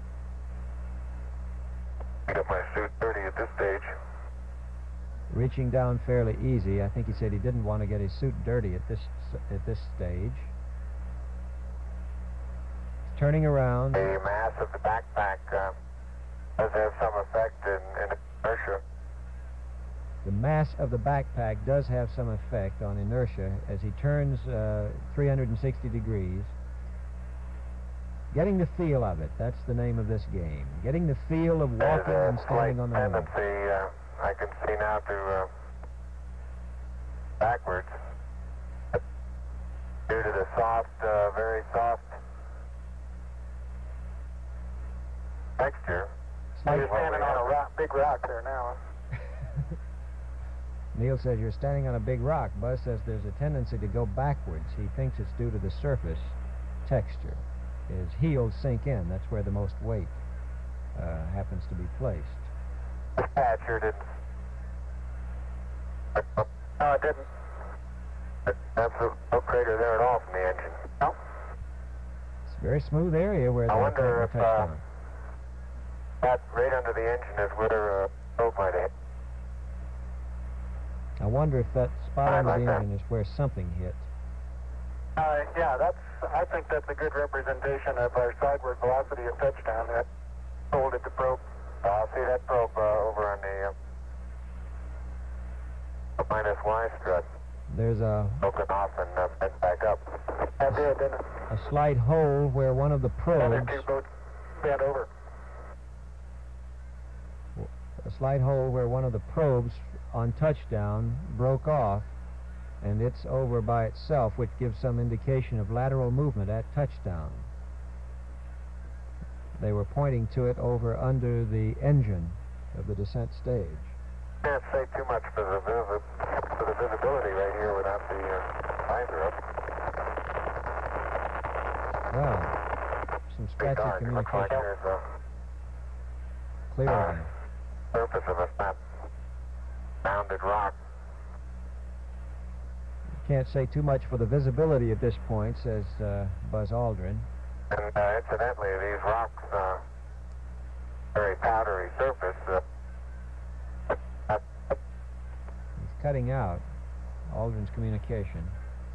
I got my suit dirty at this stage. Reaching down fairly easy. I think he said he didn't want to get his suit dirty at this at this stage. Turning around. The mass of the backpack uh, does have some effect in, in inertia. The mass of the backpack does have some effect on inertia as he turns uh, three hundred sixty degrees. Getting the feel of it, that's the name of this game. Getting the feel of walking There's and a standing slight on the moon. tendency, uh, I can see now to uh, backwards due to the soft, uh, very soft texture. Slight- You're standing on a rock, big rock there now. Neil says you're standing on a big rock. Buzz says there's a tendency to go backwards. He thinks it's due to the surface texture. His heels sink in. That's where the most weight uh, happens to be placed. The pad sure didn't. No, it didn't. Absolute no crater there at all from the engine. No. It's a very smooth area where I the wonder if uh, touchdown. that right under the engine is where uh, probe might hit. I wonder if that spot I under like the that. engine is where something hit. Uh, yeah, that's. I think that's a good representation of our sideward velocity of touchdown. That folded the probe. I'll see that probe uh, over on the uh, minus Y strut. There's a, Broken off and uh, bent back up. That did, didn't it? a slight hole where one of the The probes, other two boats bent over. a slight hole where one of the probes on touchdown broke off, and it's over by itself, which gives some indication of lateral movement at touchdown. They were pointing to it over under the engine of the descent stage. Can't say too much for the, visi for the visibility right here without the uh, visor up. Well, some Pretty scratchy dark. Looks like communication. there's a Clear again. surface of a flat, rounded rock. Can't say too much for the visibility at this point, says uh, Buzz Aldrin. And uh, incidentally, these rocks, uh, very powdery surface. Uh, He's cutting out Aldrin's communication.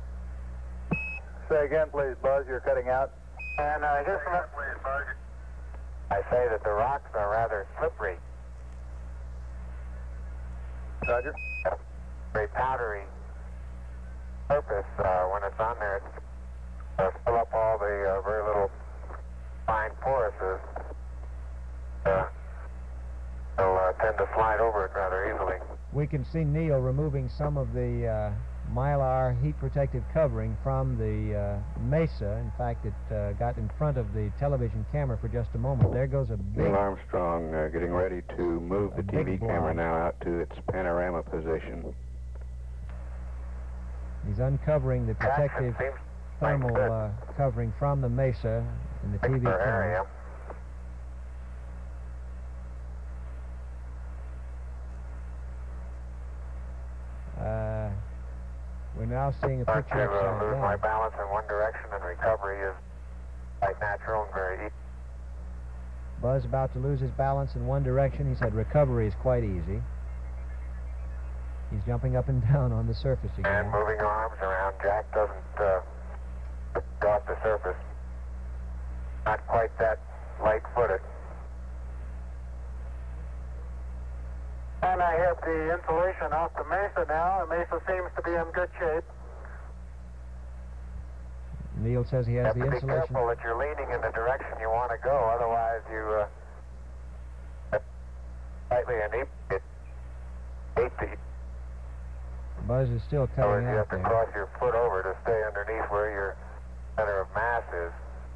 Say again, please, Buzz. You're cutting out. and uh, just I say that the rocks are rather slippery, Roger. very powdery surface. Uh, when it's on there, it's uh, fill up all the uh, very little fine porises. Uh, they'll uh, tend to slide over it rather easily. We can see Neil removing some of the uh, Mylar heat protective covering from the uh, Mesa. In fact, it uh, got in front of the television camera for just a moment. There goes a big... Neil Armstrong uh, getting ready to move the T V big camera blob. now out to its panorama position. He's uncovering the protective thermal uh, covering from the Mesa in the T V camera. Uh, we're now seeing a picture to uh, upside lose my down. balance in one direction, and recovery is quite natural and very easy. Buzz about to lose his balance in one direction. He said recovery is quite easy. He's jumping up and down on the surface again. And moving arms around. Jack doesn't uh, go off the surface. Not quite that light-footed. And I have the insulation off the Mesa now. The Mesa seems to be in good shape. Neil says he has have the to be insulation. careful that you're leaning in the direction you want to go. Otherwise, you uh, slightly inebriate. Eight feet. Buzz is still So cutting you out have to there. cross your foot over to stay underneath where your center of mass is.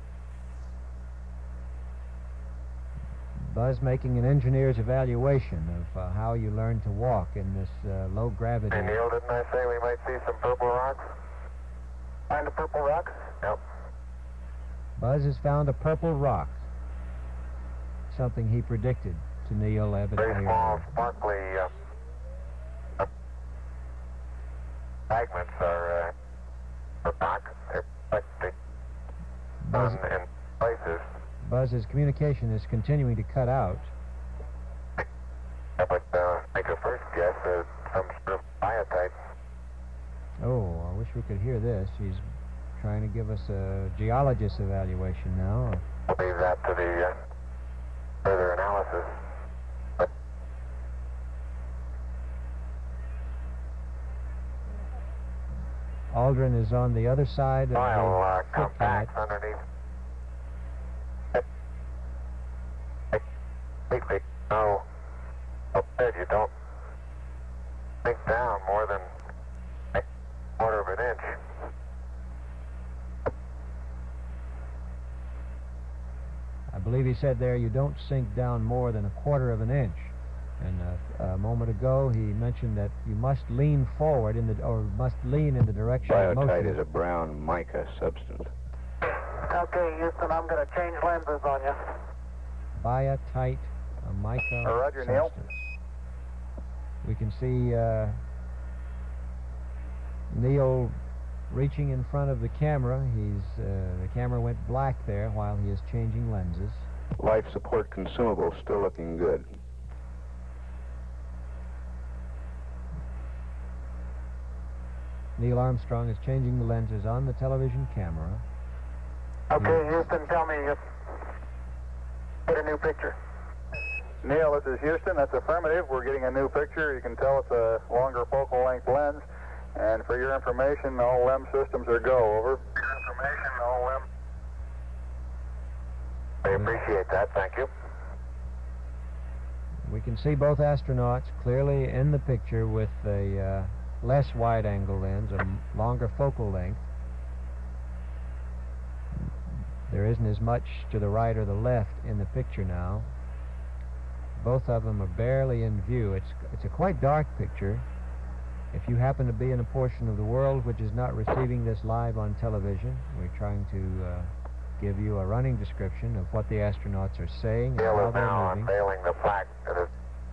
Buzz making an engineer's evaluation of uh, how you learn to walk in this uh, low gravity. Hey, Neil, didn't I say we might see some purple rocks? Find the purple rocks? Yep. Buzz has found a purple rock, something he predicted to Neil evidently. Very small, earlier. sparkly uh, fragments are uh, rock. They're reflecting Buzz, sun in places. Buzz's communication is continuing to cut out. I would uh, make a first guess at some sort of biotite. Oh, I wish we could hear this. He's trying to give us a geologist evaluation now. I'll leave that to the uh, further analysis. But Aldrin is on the other side of I'll uh, the come footpad. back underneath. Completely. No. Up there, you don't sink down more than a quarter of an inch. I believe he said there you don't sink down more than a quarter of an inch. And uh, a moment ago he mentioned that you must lean forward in the or must lean in the direction of Biotite motion. is a brown mica substance. Okay, Houston, I'm going to change lenses on you. Biotite, a mica Uh, Roger, Neil. substance. We can see uh, Neil reaching in front of the camera. He's uh, the camera went black there while he is changing lenses. Life support consumables still looking good. Neil Armstrong is changing the lenses on the television camera. Okay, Houston, tell me if get a new picture. Neil, this is Houston. That's affirmative. We're getting a new picture. You can tell it's a longer focal length lens. And for your information, all LEM systems are go. Over. Information, all them. I appreciate that. Thank you. We can see both astronauts clearly in the picture with a uh, less wide-angle lens, a m- longer focal length. There isn't as much to the right or the left in the picture now. Both of them are barely in view. It's, it's a quite dark picture. If you happen to be in a portion of the world which is not receiving this live on television, we're trying to uh, give you a running description of what the astronauts are saying and Neil how is they're now moving. unveiling the plaque that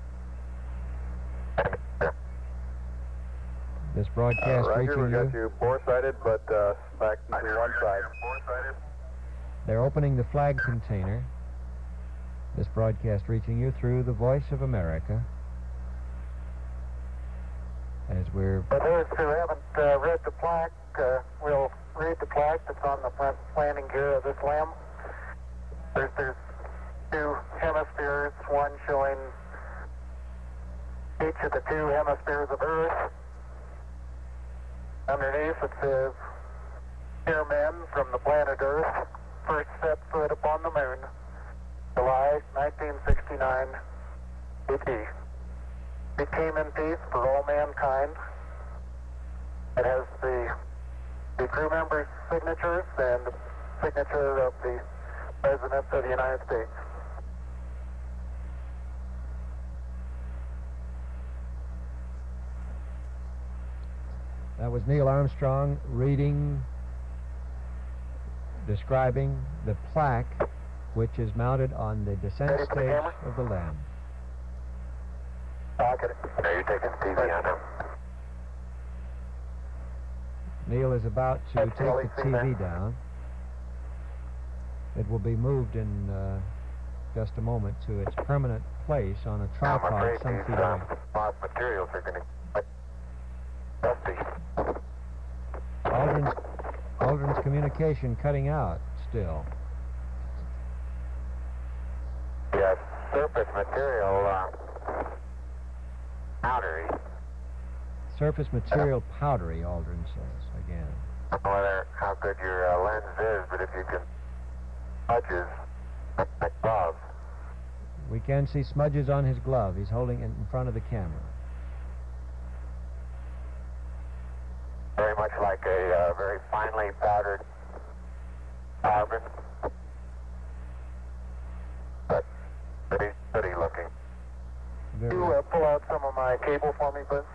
is. This Uh, broadcast Roger, reaching we got you. you four-sided, but uh, back to one side. They're opening the flag container. This broadcast reaching you through the Voice of America. As we're For those who haven't uh, read the plaque, uh, we'll read the plaque that's on the front landing gear of this LEM. There's, there's two hemispheres, one showing each of the two hemispheres of Earth. Underneath it says, "Dear men from the planet Earth, first set foot upon the moon, July nineteen sixty-nine, A D." became in peace for all mankind. It has the, the crew members' signatures and the signature of the President of the United States. That was Neil Armstrong reading, describing the plaque which is mounted on the descent Ready for the stage camera? of the land. Pocket it. Now you're taking T V on him. Neil is about to That's take the the only T thing V there. down. It will be moved in uh, just a moment to its permanent place on a I'm tripod afraid some these feet uh, away. lost materials are going to get dusty. Aldrin's, Aldrin's communication cutting out still. Yes, surface material uh, powdery. Surface material powdery, Aldrin says again. I don't know whether how good your uh, lens is, but if you can smudges like glove. We can see smudges on his glove. He's holding it in front of the camera. Very much like a uh, very finely powdered carbon, but pretty pretty looking. Very Can you uh, pull out some of my cable for me, Buzz?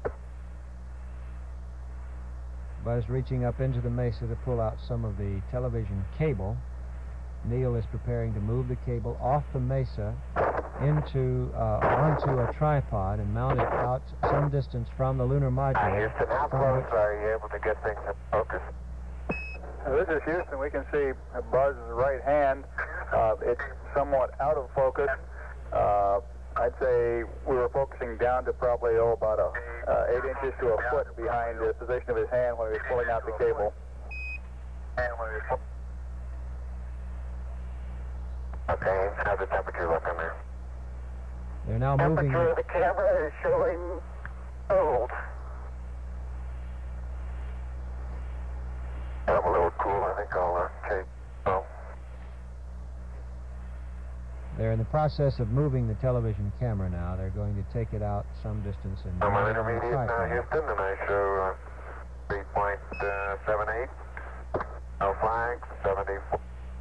Buzz reaching up into the mesa to pull out some of the television cable. Neil is preparing to move the cable off the mesa into uh, onto a tripod and mount it out some distance from the lunar Uh, module. Houston, how from close which- are you able to get things in focus? This is Houston. We can see Buzz's right hand. Uh, it's somewhat out of focus. Uh, I'd say we were focusing down to probably, oh, about a, uh, eight inches to a foot behind the position of his hand when he was pulling out the cable. Okay, how's the temperature looking there? They're now moving. Temperature of the camera is showing cold. I'm a little cool. I think I'll uh, take. Oh, They're in the process of moving the television camera now. They're going to take it out some distance and I'm mount on it on the intermediate now, tripod. Houston, and I show uh, three point seven eight. No flags, seventy-four.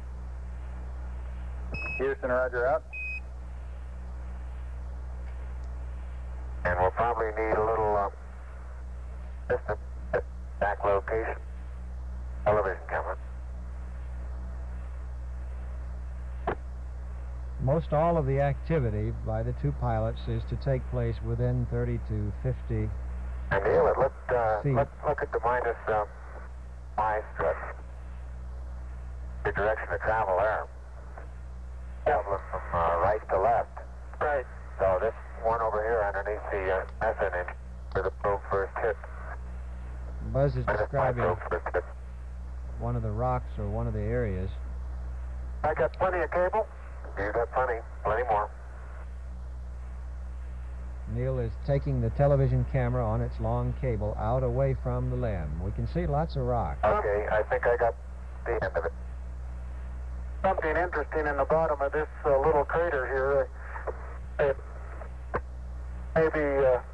Houston, roger out. And we'll probably need a little uh, distance at back location. Television camera. Most all of the activity by the two pilots is to take place within thirty to fifty. And Neil, it looked, uh, See. let's look at the minus uh, Y strut. The direction of travel there. Traveling from uh, right to left. Right. So this one over here underneath the uh, methane engine where the probe first hit. Buzz is Where the describing probe first hit. one of the rocks or one of the areas. I got plenty of cable. You got plenty. Plenty more. Neil is taking the television camera on its long cable out away from the limb. We can see lots of rock. Okay, I think I got the end of it. Something interesting in the bottom of this uh, little crater here. Uh, it maybe. Uh,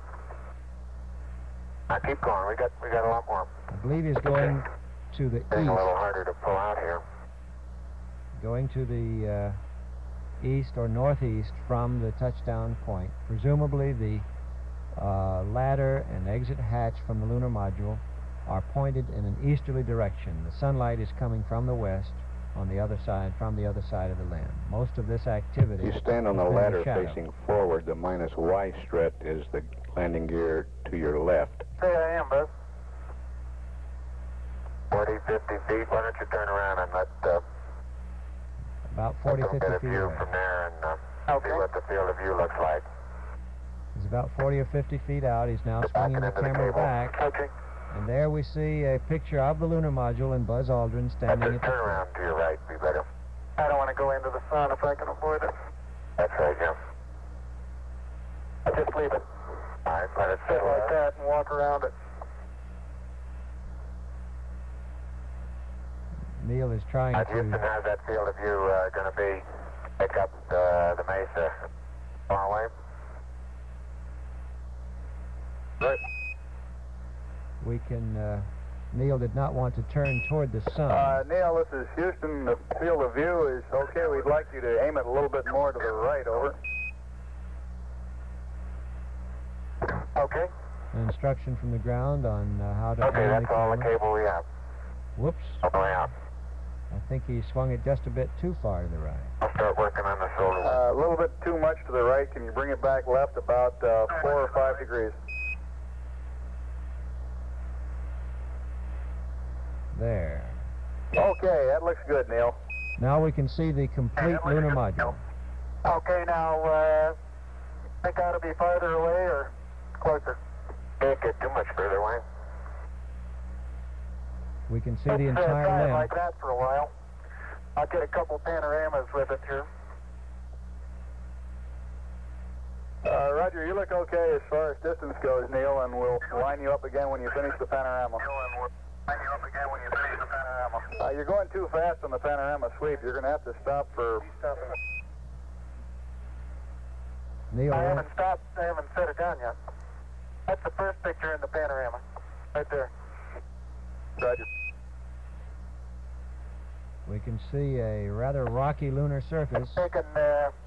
I keep going. We got we got a lot more. I believe he's going to the It's a little east, harder to pull out here. going to the uh, east or northeast from the touchdown point. Presumably the uh, ladder and exit hatch from the lunar module are pointed in an easterly direction. The sunlight is coming from the west on the other side, from the other side of the limb. Most of this activity You stand on the is in ladder shadow. facing forward. The minus Y strut is the landing gear to your left. Say I am, Buzz. forty, fifty feet. Why don't you turn around and let uh, About forty, let them fifty get a feet view away. from there and uh, see what the field of view looks like. He's about forty or fifty feet out. He's now Back swinging the into the camera cable. back. Okay. And there we see a picture of the lunar module and Buzz Aldrin That's standing it. at the Turn front. around to your right. Be better. I don't want to go into the sun if I can avoid it. That's right, yeah. Just leave it. All right, let it sit like that and walk around it. Neil is trying Uh, Houston, to... how's that field of view uh, going to be? Pick up uh, the mesa. Far away? we can, uh, Neil did not want to turn toward the sun. Uh, Neil, this is Houston. The field of view is okay. We'd like you to aim it a little bit more to the right, over. Okay. An instruction from the ground on uh, how to Okay, aim that's the all the camera. cable we have. Whoops. All the way out. I think he swung it just a bit too far to the right. I'll start working on the shoulder. Uh, a little bit too much to the right. Can you bring it back left about uh, four or five degrees? There. Okay, that looks good, Neil. Now we can see the complete lunar module. Okay, now, uh, think I ought to be farther away or closer? Can't get too much further away. We can see Let's, the uh, entire try it limb. like that for a while. I'll get a couple panoramas with it here. Uh, Roger, you look okay as far as distance goes, Neil, and we'll line you up again when you finish the panorama. Line you up again when you finish the panorama. Uh, you're going too fast on the panorama sweep. You're going to have to stop for... Neil, I haven't stopped. I haven't set it down yet. That's the first picture in the panorama. Right there. Roger. we can see a rather rocky lunar surface. Taken uh,